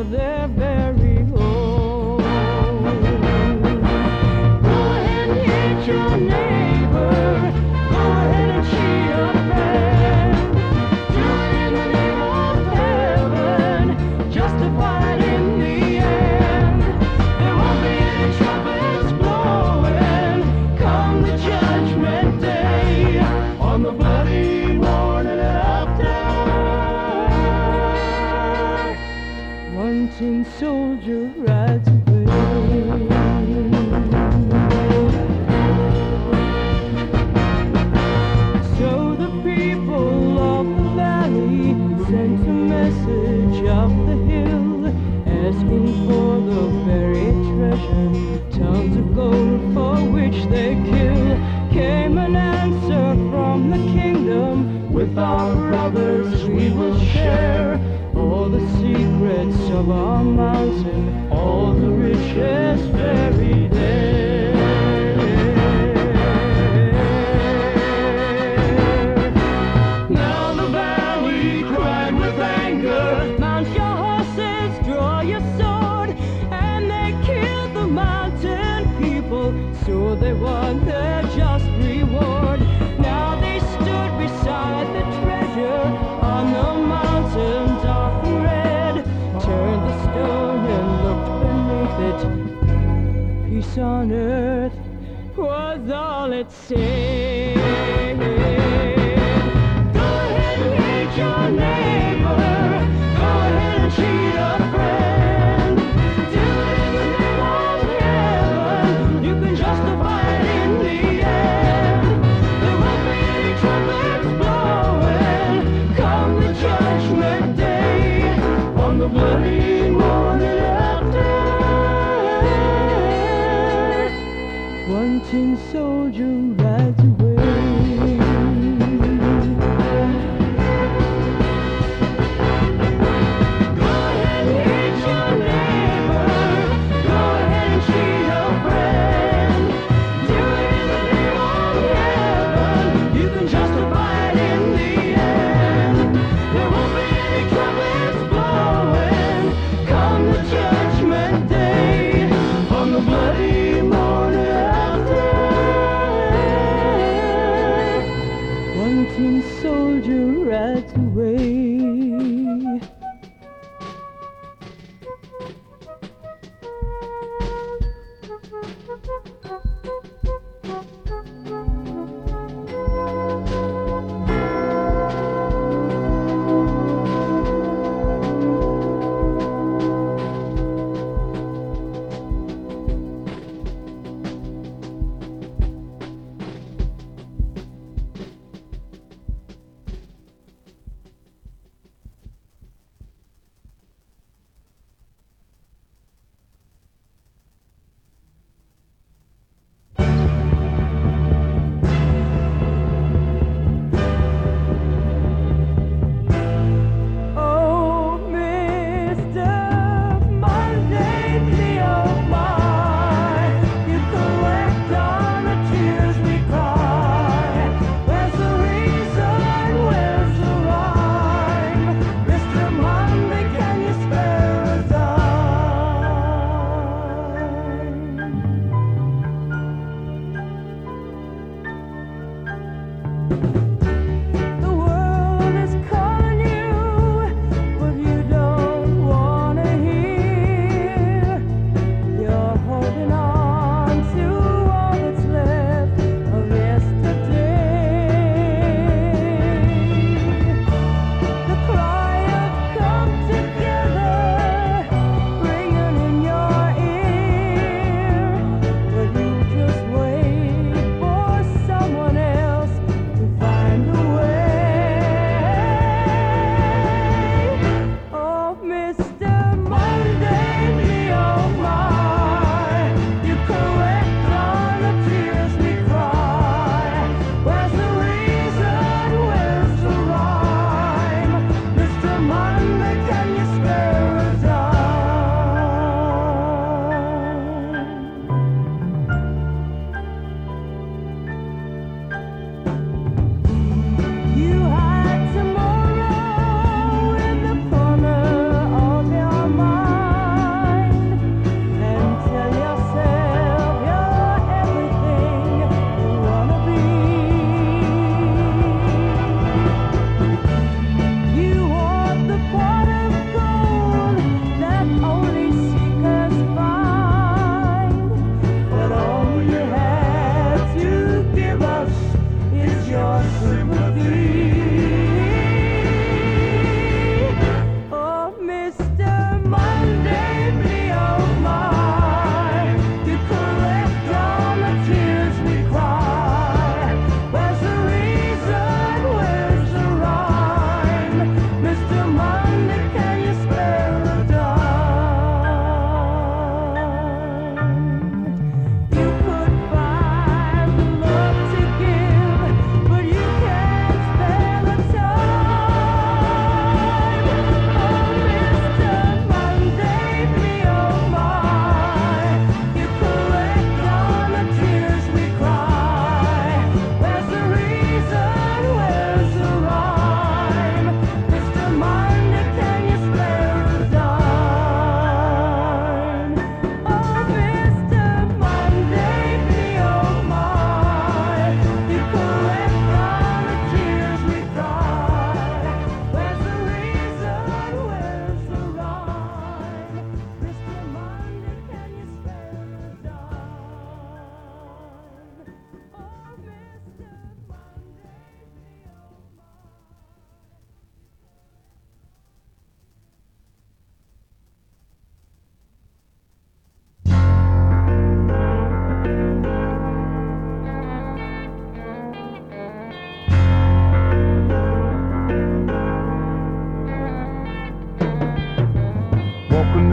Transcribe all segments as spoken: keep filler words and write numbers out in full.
for their very own. Go ahead and hate your neighbor. Go ahead and cheat your friend. Do it in the name of heaven. Justify it in the end. There won't be any trumpets blowing come the judgment day on the bloody morning after. One tin soldier rides away. So the people of the valley sent a message up the hill, asking for the buried treasure, tons of gold for which they kill. Came an answer from the kingdom, with our brothers we will share all the secrets of our mountain, all the riches buried there. Now the valley cried with anger, mount your horses, draw your sword, and they killed the mountain people, so they won their just reward. Now they stood beside the treasure on the mountain dark and red, turned the stone and looked beneath it. Peace on earth was all it said. Go ahead and hate your neighbor. Go ahead and cheat a friend. Do it in the name of heaven. You can justify it in the end. There won't be any trumpets blowing come the judgment day on the bloody morning after. One tin soldier rides away. Go ahead and hate your neighbor. Go ahead and cheat your friend. Do it in the name of heaven. You can justify it in the end. There won't be any trumpets blowing come the judgment day on the bloody morning after.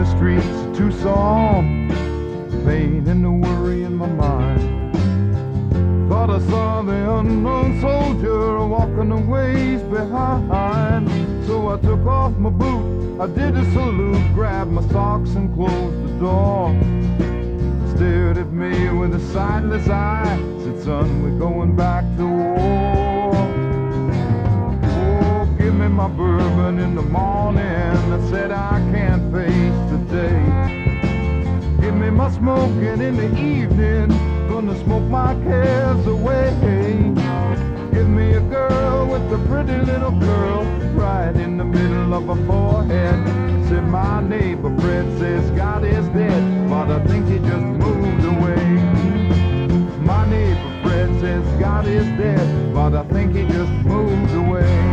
streets of Tucson, pain and the worry in my mind. Thought I saw the unknown soldier walking a ways behind. So I took off my boot, I did a salute, grabbed my socks and closed the door. Stared at me with a sightless eye, said, son, we're going back to war. Oh, give me my bourbon in the morning, I said I can't face the day. Give me my smoking in the evening, gonna smoke my cares away. Give me a girl with a pretty little curl right in the middle of her forehead. Said my neighbor Fred says God is dead, but I think he just moved away. My neighbor Fred says God is dead, but I think he just moved away.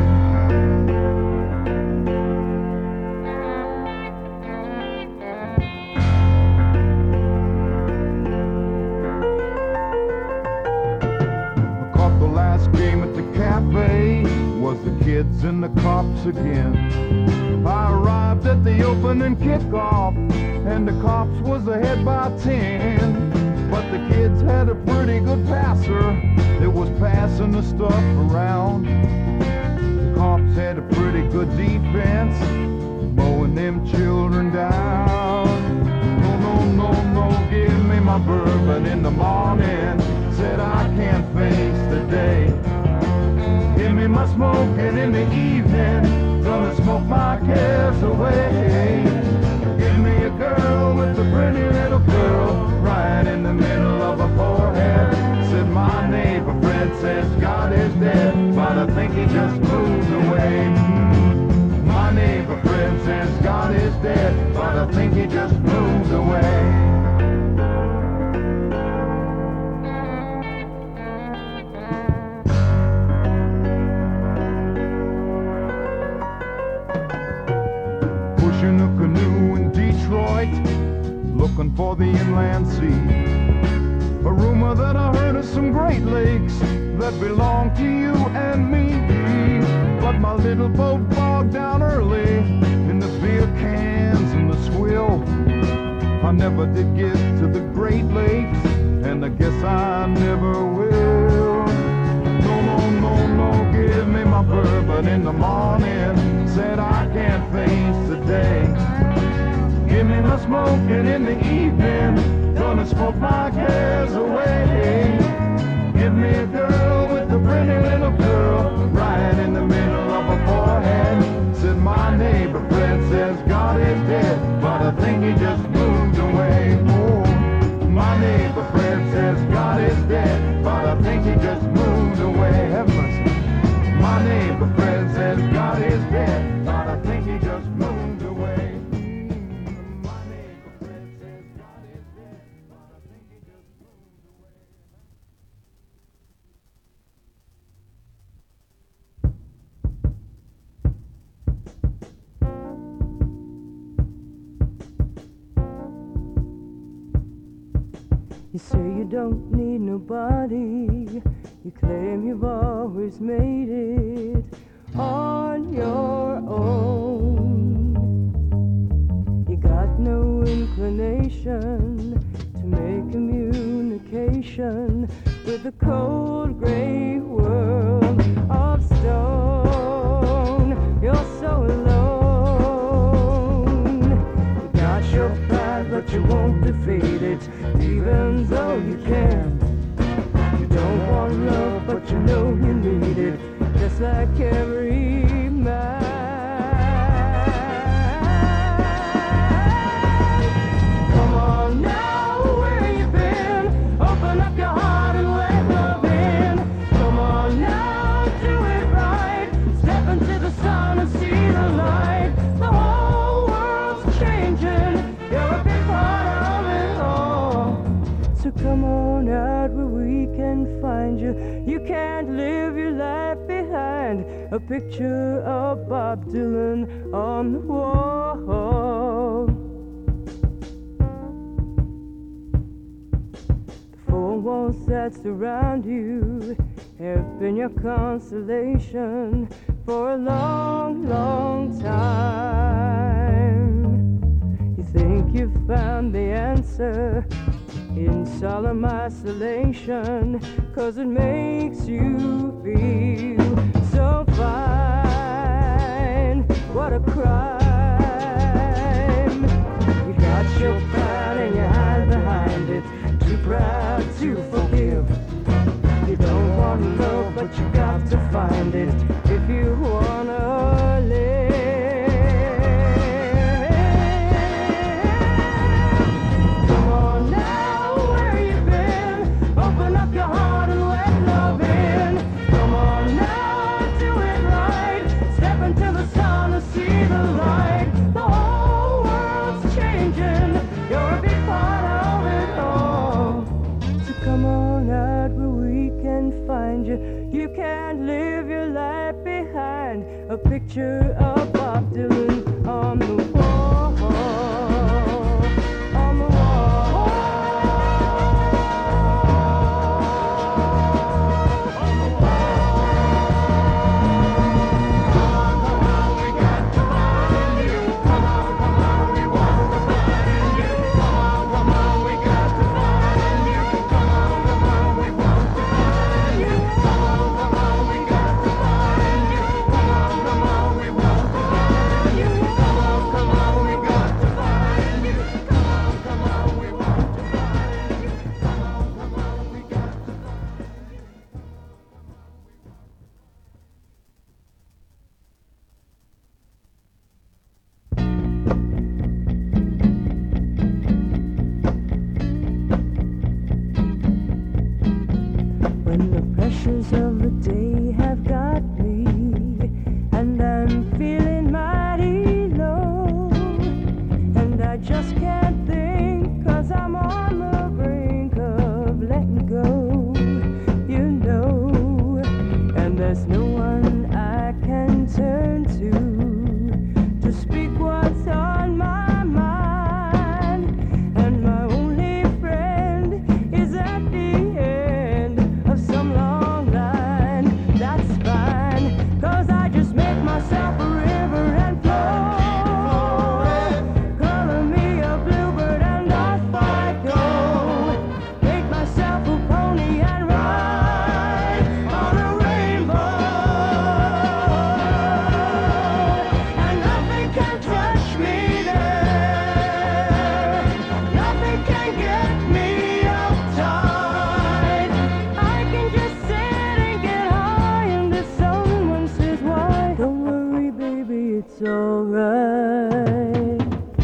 Was the kids and the cops again. I arrived at the opening kickoff, and the cops was ahead by ten. But the kids had a pretty good passer that was passing the stuff around. The cops had a pretty good defense, mowing them children down. No, no, no, no, give me my bourbon in the morning, said I can't face the day. Give me my smoking in the evening, gonna smoke my cares away. Give me a girl with a pretty little curl right in the middle of her forehead. Said my neighbor Fred says God is dead, but I think he just moved away. My neighbor Fred says God is dead, but I think he just moved away. In a canoe in Detroit, looking for the inland sea. A rumor that I heard of some Great Lakes that belong to you and me. But my little boat bogged down early in the beer cans and the swill. I never did get to the Great Lakes, and I guess I never will. No, no, no, no, give me my bourbon in the morning, said I can't face the day. Give me my smoking in the evening, gonna smoke my cares away. Give me a girl with a pretty little curl right in the middle of her forehead. Said my neighbor Fred says God is dead, but I think he just moved away. Oh, my neighbor Fred says God is dead, but I think he just moved away. Have mercy. My neighbor Fred says God is dead, but I think he just moved away. My neighbor Fred says God is dead, but I think he just moved away. You say you don't need nobody, you claim you've always made it on your own. You got no inclination to make communication with the cold gray world of stone. You're so alone. You got your pride, but you won't defeat it, even though you can. You don't want love, but you know you need it, just like every man. Come on now, where you been? Open up your heart and let love in. Come on now, do it right. Step into the sun and see the light. The whole world's changing, you're a big part of it all. So come on out where we can find you. You can't live your life behind a picture of Bob Dylan on the wall. The four walls that surround you have been your consolation for a long, long time. You think like you found the answer in solemn isolation, 'cause it makes you feel so fine. What a crime. You got your pride and you hide behind it, too proud to forgive. You don't want love, but you got to find it if you wanna live. Come on now, where you been? Open up your heart and let love in. Come on now, do it right. Step into the sun to see the light. The whole world's changing. You're a big part of it all. So come on out where we can find you. You can't live your life behind a picture of Bob Dylan on the wall. On the wall. On the wall. Come on, come on, we got to find you. Come on, come on, we want to find you. Come on, come on, we got to find you. Come on, come on, we want to find you. Come on, come on, we got to find you. Come on, come on, we want to find you. Come on, come on, we got to find you. Come on, come on, we want to find you. Come on, come on, we got to find you. When the pressures of the day have got me and I'm feeling mighty low, and I just can't think 'cause I'm on the brink of letting go, you know, and there's no one I can turn to to speak what's on my mind, and my only friend is at the end of some long line. That's fine, 'cause I just make myself a river and flow. Color me a bluebird and off I go. Make myself a pony and ride on a rainbow. And nothing can touch me there. Nothing can get me uptight. I can just sit and get high until someone says why. Don't worry, baby, it's alright.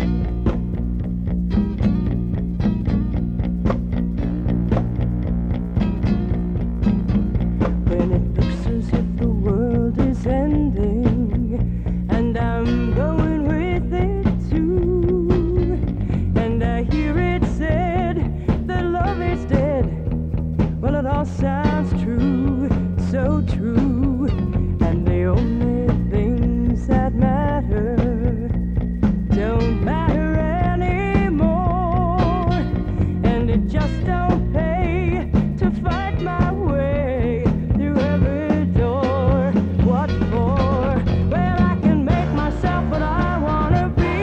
When it looks as if the world is ending, and I'm going with it too, and I hear it said that love is dead. Well, it all sounds true, so true, and the only things that matter don't matter anymore, and it just don't pay to fight my way through every door. What for? Well, I can make myself what I wanna be.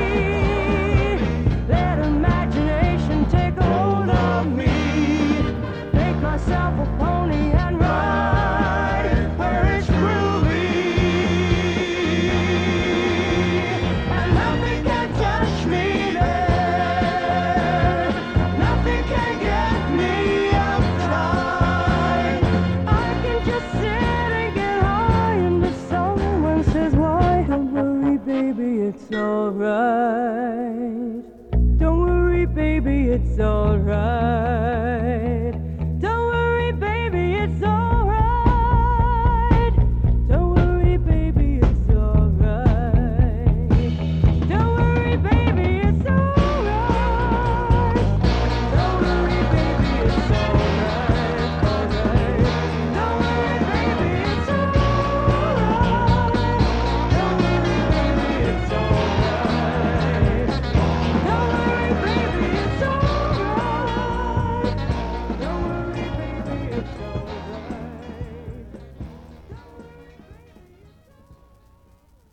Let imagination take hold of me. Make myself a pony and ride where it's groovy. And nothing can touch me there. Nothing can get me uptight. I can just sit and get high until someone says why. Don't worry, baby, it's alright. Don't worry, baby, it's alright.